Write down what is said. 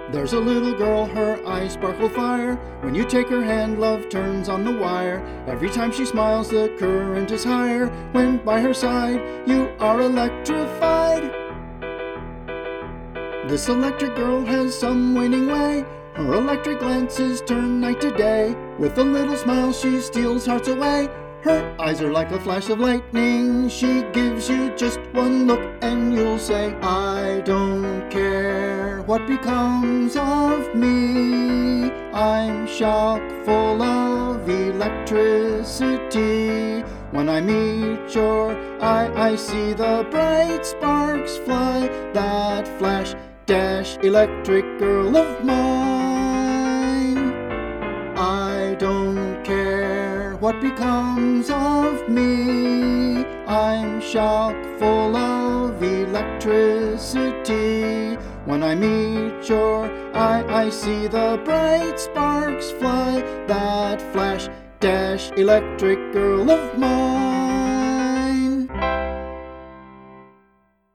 There's a little girl, her eyes sparkle fire. When you take her hand, love turns on the wire. Every time she smiles, the current is higher. When by her side, you are electrified. This electric girl has some winning way. Her electric glances turn night to day. With a little smile, she steals hearts away. Her eyes are like a flash of lightning. She gives you just one look and you'll say, I don't care what becomes of me. I'm chock full of electricity. When I meet your eye, I see the bright sparks fly. That flash, dash, electric girl of mine. I don't care what becomes of me. I'm chock full of electricity. When I meet your eye, I see the bright sparks fly. That flash, dash, electric girl of mine.